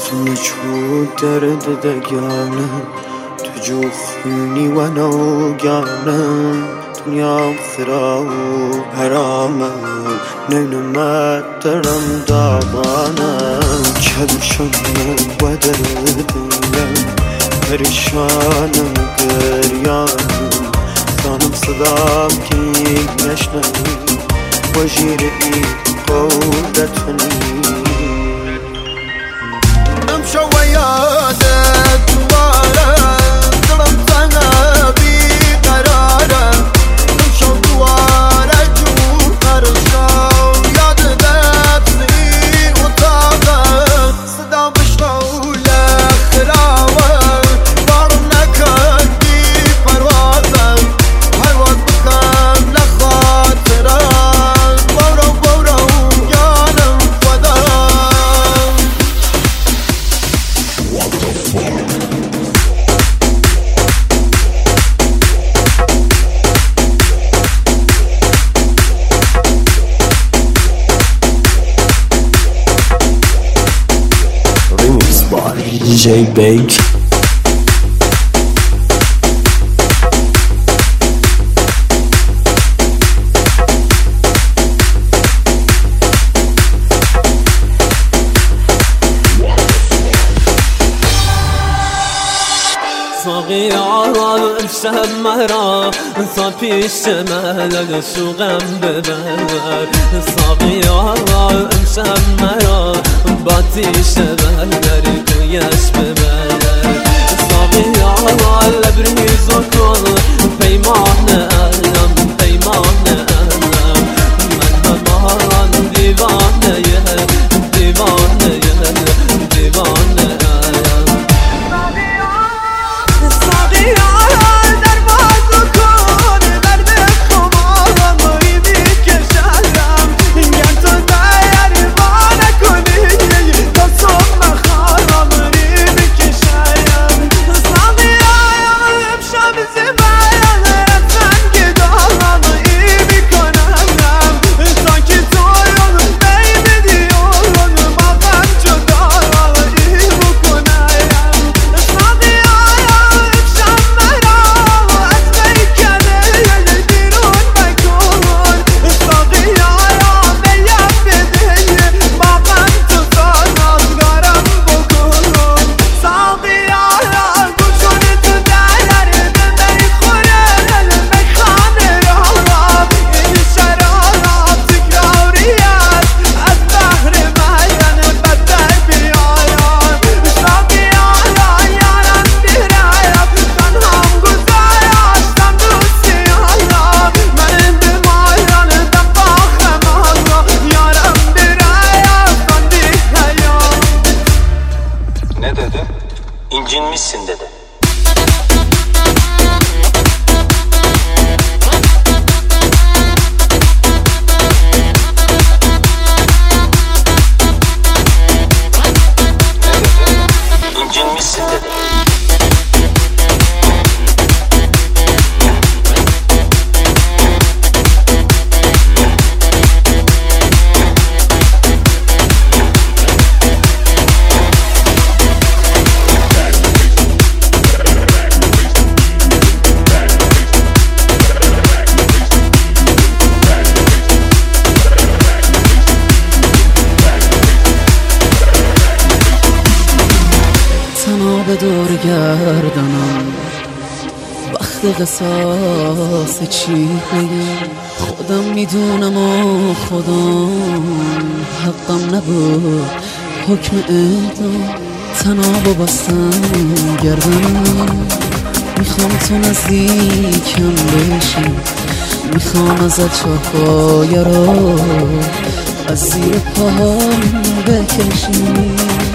تنجو درد دگانم تو جو خونی و نوگانم دنیا خرا و حرامم نینمت درم داغانم چلشم و دردم پریشانم گریانم خانم صدام کی نشنوی و جیری قودتنی نمشو و یادت دواره دلم تنها بی قراره نمشو دواره جون قرشو یاد دفنی اتاقه صدا بشنو لخراوه بارم نکردی پروازه پرواز بکن لخاطره DJ Bake. صغيرة امشب مرا صافي الشمال سوغم ببر صغيرة امشب مرا باتي شمال دريكو يش ببر صغيرة لبرني زوكول بيمان ألم بيمان ألم من هماران ديوانة ديوانة ديوانة İncinmişsin dedi. İncinmişsin dedi. به دور گردنم وقت قصاص چی بگم خودم میدونم و خودم حقم نبود حکم اعدام تنابو بستم گردنم میخوام تو نزدیکم بشی میخوام ازت چاهای رو از زیر پاهم بکشی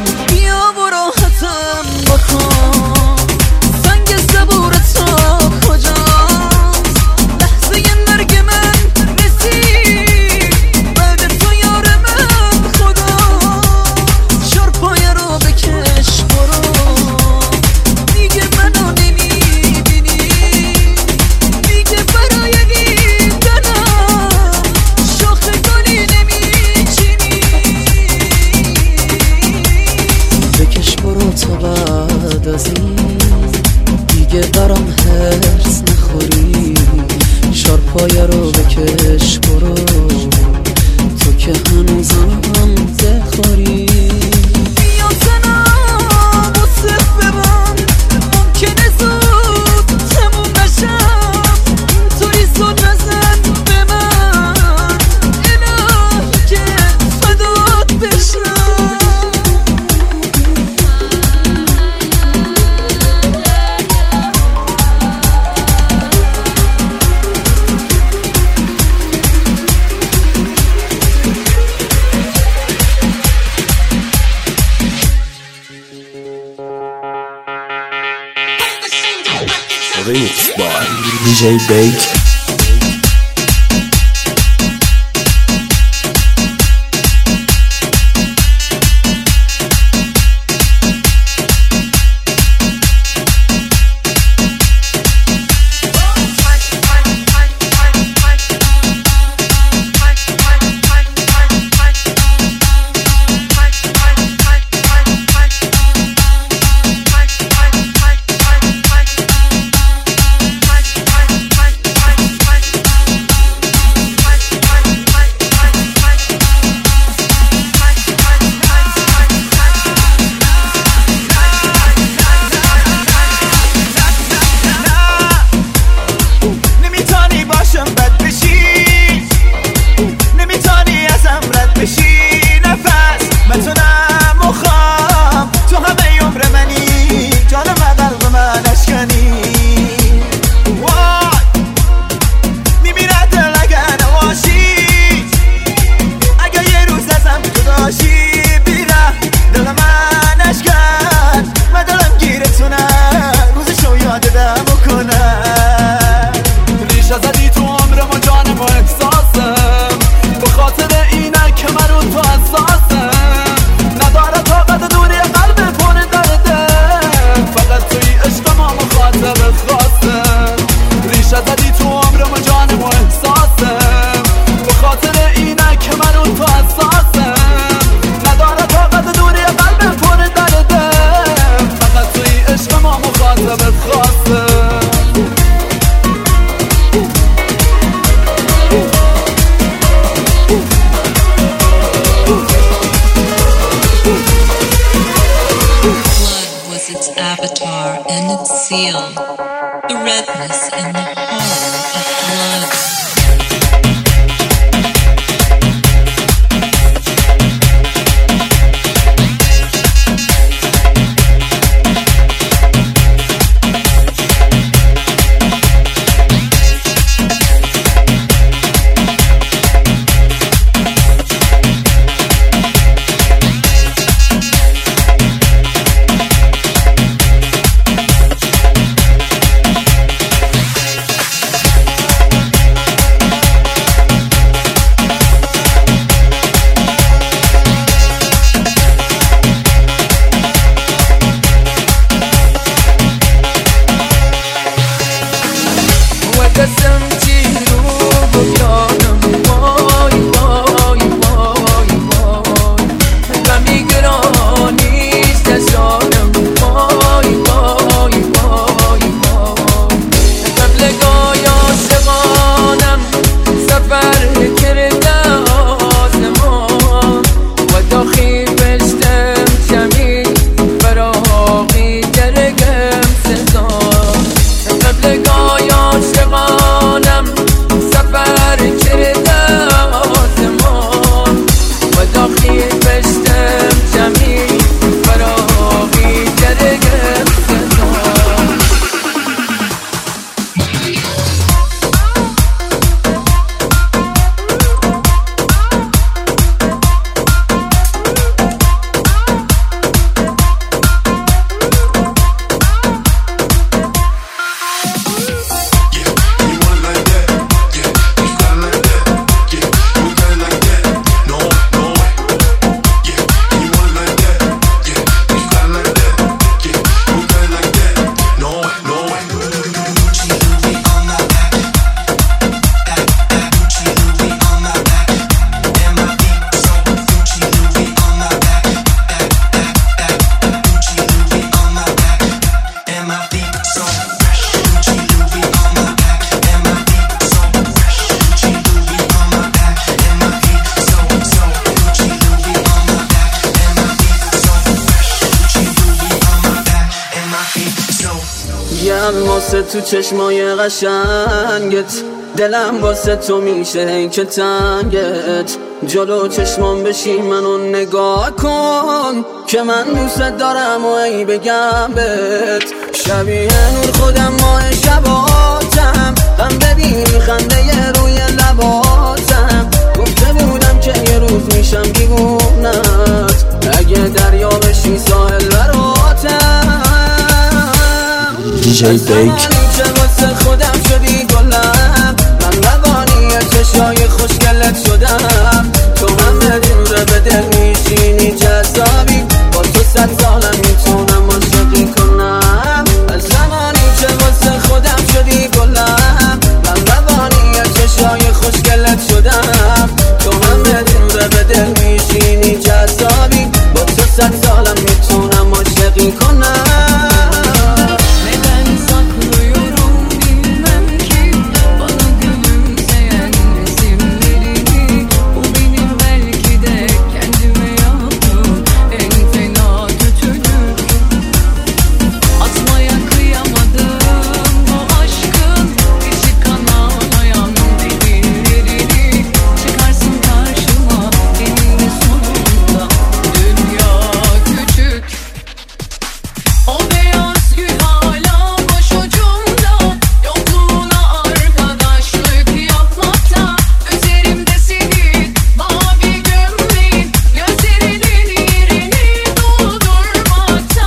سنگ صبور تو کجاست لحظه مرگ من رسید بعد تو یار من خدا شور پایه رو بکش برو دیگه منو نمیبینی دیگه برای دیدنم شاخ گلی نمیچینی تو بعد از این دیگه برام هرس نخوری، شارپایه رو بکش برو تو که هنوزم بخوری. Remix by DJ Bake. Avatar and its seal, the redness and the horror of blood. میشم واسه تو چشمای قشنگت، دلم واسه تو میشه ای که تنگت. جلو چشمام بشی منو نگاه کن که من دوست دارم و ای بگم بهت. شبیه نور خودم ماه شباتم، غم ببین خنده روی لباتم. گفته بودم که یه روز میشم دیوونت، اگه دریا بشی ساحل براتم. دیجی بیک چه واسه خودم شدی گلم، من روانی چشای خوشگلت شدم. تو هم دوره به دل میشینی جذابی، با تو 100 سالم میتونم عاشقی کنم. از زمانی که واسه خودم شدی گلم، من روانی چشای خوشگلت شدم. تو هم دوره به دل میشینی جذابی، با تو 100 sağlam میتونم عاشقی کنم. Neden saklıyorum bilmem ki bana gülümseyen resimlerini. Bu benim belki de kendime yaptığım en fena kötülük. Atmaya kıyamadım bu aşkın içi kanamayan demirlerini. Çıkarsın karşıma eninde sonunda dünya küçük. O beyaz gül hala başucumda, yokluğuna arkadaşlık yapmakta. Üzerimde senin mavi gömleğin, gözlerinin yerini doldurmakta.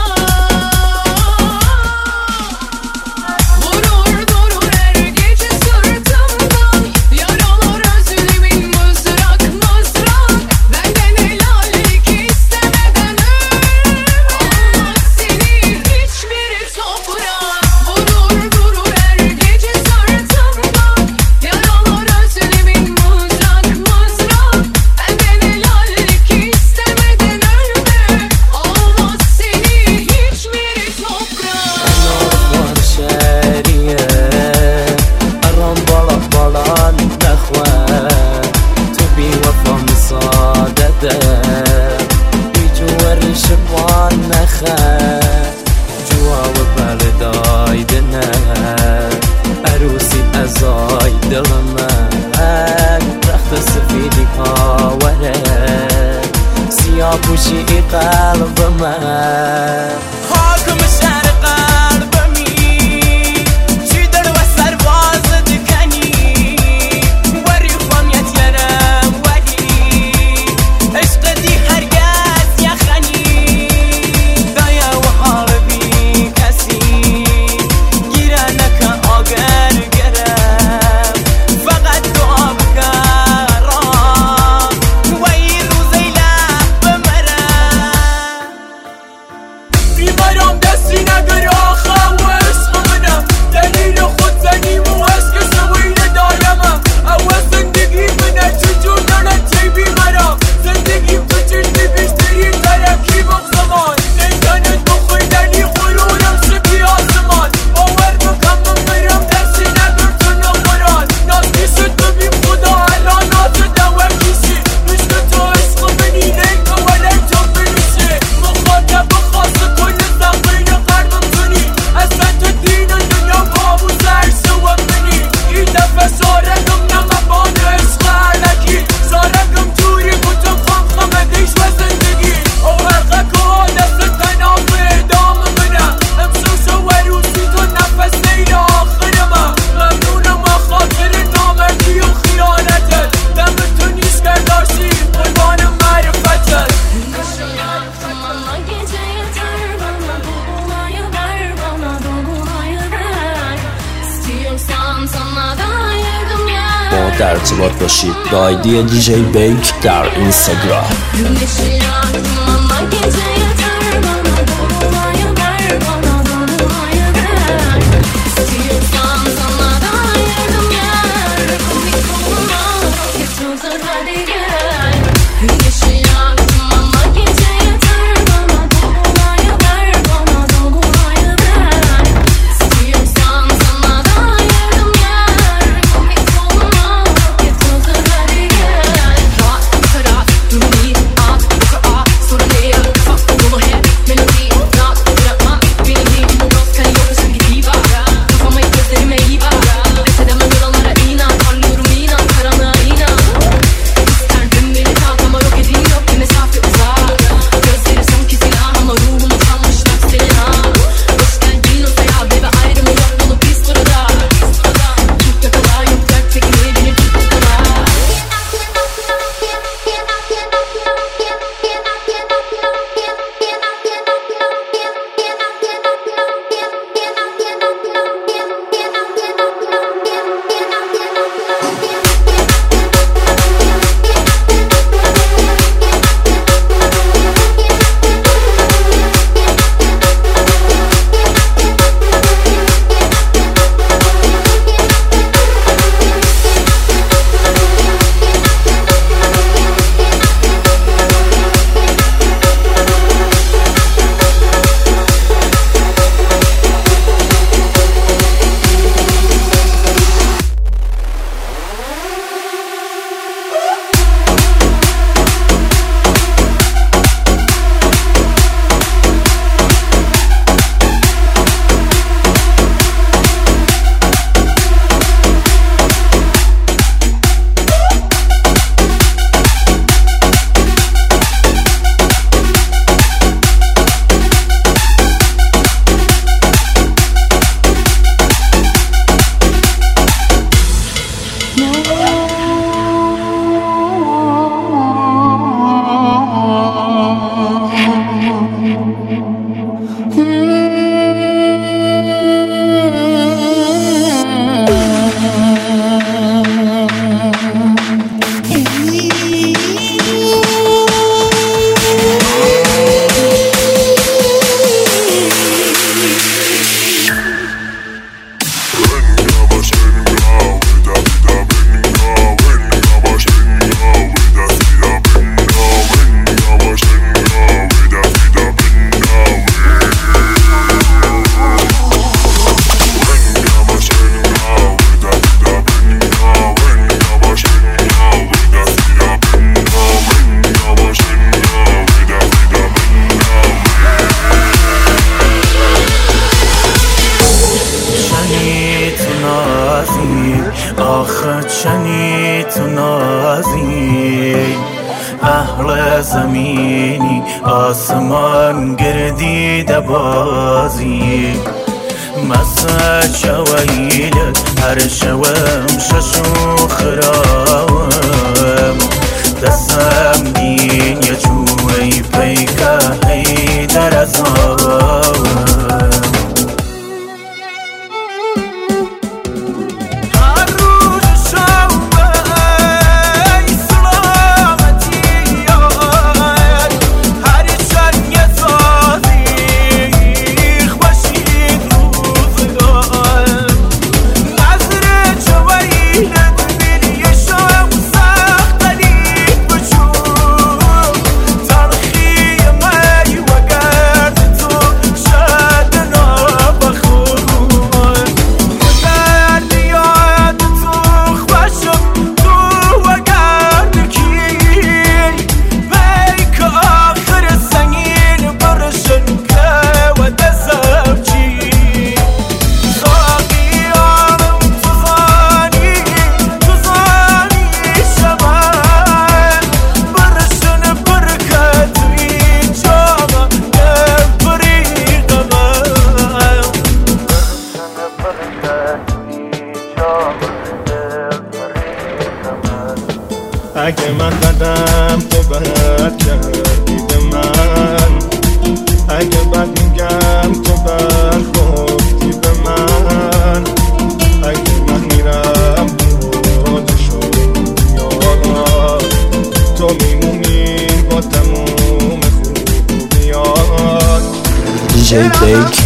Vurur durur her gece sırtımdan, yaralar özlemin mızrak mızrak. Benden helallik istemeden olmaz senin hiçbir toprağın. Vurur durur her gece sırtımdan, yaralar özlemin mızrak mızrak. Benden helallik istemeden olmaz senin hiçbir toprağın. نار شریه الان بالا نخوه تو بی وفا مسادده بیجوری شبان نخه جواب بردای دنه عروسی ازای دل من رخت سفیدی پاوره سیاه پوشی قلب من حاکم شهر قلبمی چی در و سرباز دکنی وری خوامیت یارم ولی عشق دی هرگز یخنی دایا و حال بی کسی گیره نکن آگر گرم فقط دعا بکرم و این روزی لب بمرم بیمارم دستی نگر آخم و عشق منم دلیل خود زنیم و عشق سویل دارمم اول زندگی منه چجور دارد چی بیمارم زندگیم تو چشمی بیشتری ترکی بخزمان نیتانت بخویدنی غرورم شبی آسمان باور بکن من برم دستی نگر تو نخوران ناستی شد ببین خدا الان ناسده و کشی عشق تو عشق منی نیت و ولک جا بنوشه مخاطب خاص کل زخمین قلبم کنی اصلا تو دین و دنیا بابوز عرصه و منی این دفعه سارگم نمبان عشق علکی سارگم توری کتم خمدیش و زندگی او حرقه که دست تنام ادام منم امسوس و روسی تو نفس نیل آخرمم ممنونم و خاطر نامردی و خیانتت دم تو نیست کرداشی قربان معرفتت Yaşayaktım ama gece yeter bana, dolunayı ver bana, dolunayı ver. İstiyorsan sana da ayırdım yer. با در ارتباط باشید با آیدی دیجی بیک در اینستاگرام. Yaşayaktım ama gece yeter bana, dolunayı ver bana, dolunayı ver. İstiyorsan sana da ayırdım yer. Komik olma, roket hazır hadi gel. Yaşayaktım ama gece yeter bana, dolunayı ver bana, dolunayı ver. İstiyorsan sana da ayırdım yer. Komik olma, roket hazır hadi gel. Rahat rahat durmayı at, sonra değil. آخه چنی تو نازی اهل زمینی آسمان گردیده بازی مسا چویلت هر شوم ششو خراوم دستم دین یا چوی پیکه هی در ازاوم اگه من قدم تو بد کردی به من اگه بد میگم تو برخوردی به من اگه من میرم خودشو یاد تو میمونی با تموم خوبیات دیجی بیک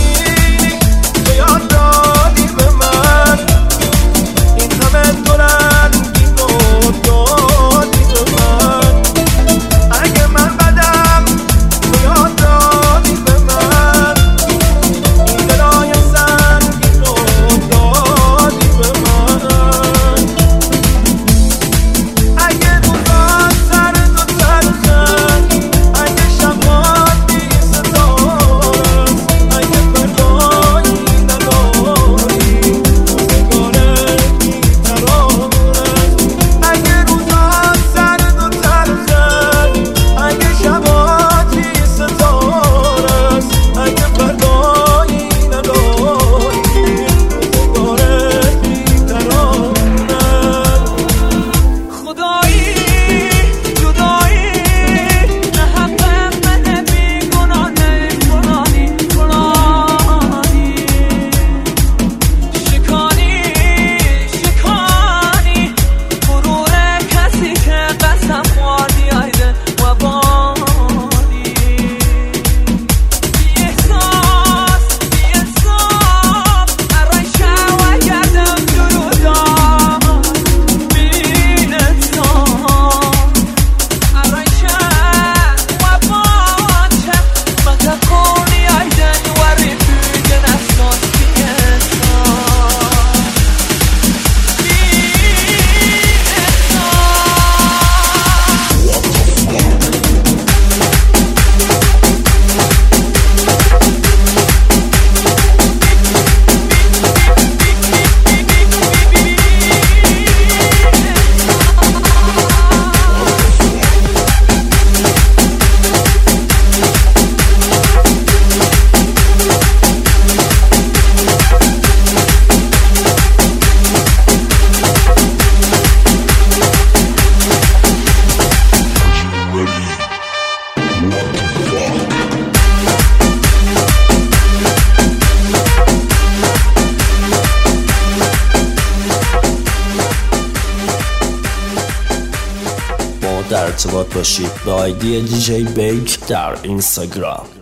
در ارتباط باشید به آیدی DJ بیک در اینستاگرام.